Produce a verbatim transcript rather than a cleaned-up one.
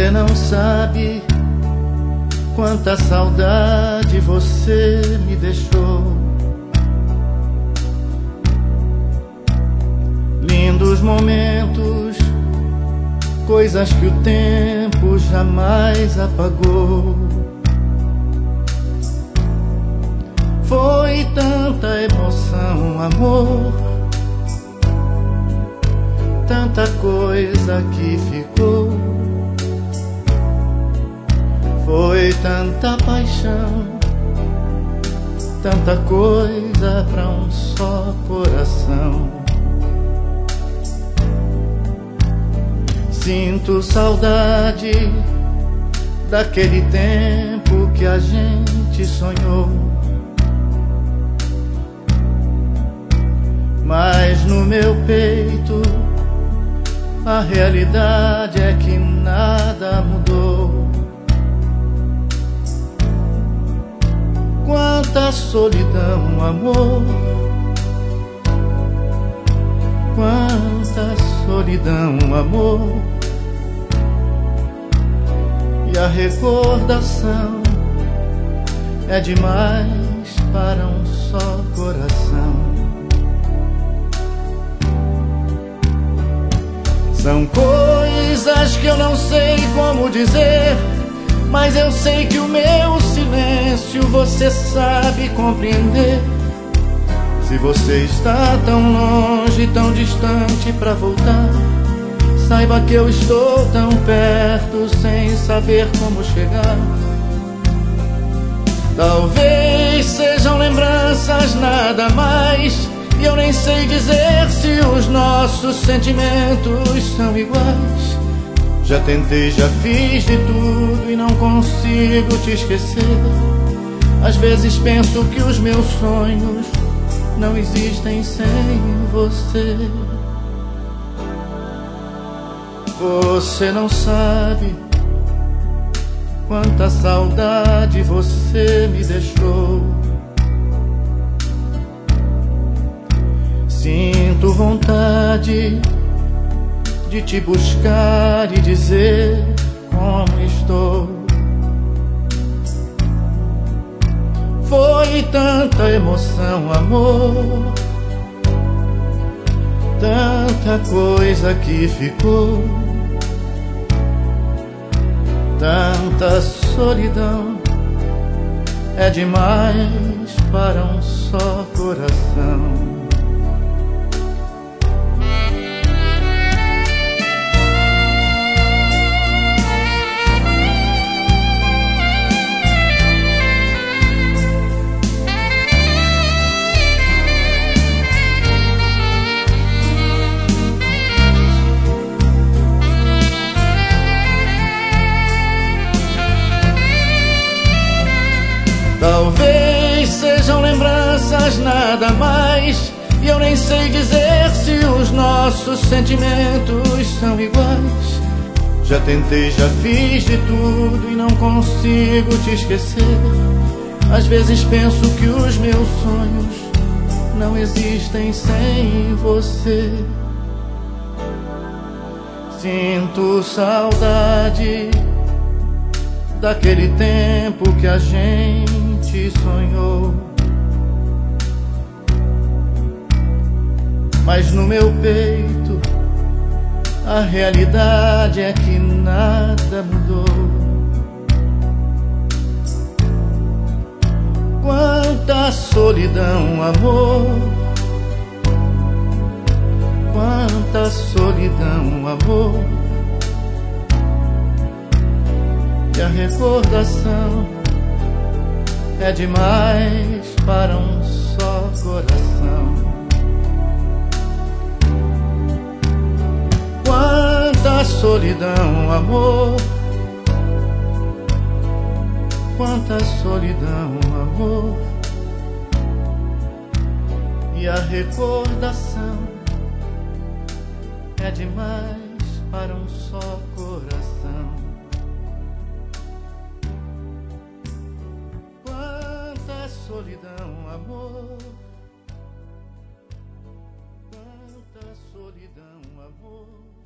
Você não sabe quanta saudade você me deixou. Lindos momentos, coisas que o tempo jamais apagou. Foi tanta emoção, amor, tanta coisa que ficou. Foi tanta paixão, tanta coisa pra um só coração. Sinto saudade daquele tempo que a gente sonhou. Mas no meu peito a realidade é que nada mudou. Quanta solidão, amor, quanta solidão, amor. E a recordação é demais para um só coração. São coisas que eu não sei como dizer, mas eu sei que o meu silêncio você sabe compreender. Se você está tão longe, tão distante pra voltar, saiba que eu estou tão perto sem saber como chegar. Talvez sejam lembranças, nada mais, e eu nem sei dizer se os nossos sentimentos são iguais. Já tentei, já fiz de tudo e não consigo te esquecer. Às vezes penso que os meus sonhos não existem sem você. Você não sabe quanta saudade você me deixou. Sinto vontade de te buscar e dizer como estou. Foi tanta emoção, amor, tanta coisa que ficou, tanta solidão, é demais para um só coração. Talvez sejam lembranças, nada mais, e eu nem sei dizer se os nossos sentimentos são iguais. Já tentei, já fiz de tudo e não consigo te esquecer. Às vezes penso que os meus sonhos não existem sem você. Sinto saudade daquele tempo que a gente sonhou. Mas no meu peito a realidade é que nada mudou. Quanta solidão, amor, quanta solidão, amor. E a recordação é demais para um só coração. Quanta solidão, amor, quanta solidão, amor. E a recordação é demais para um só coração. Quanta solidão, amor, quanta solidão, amor.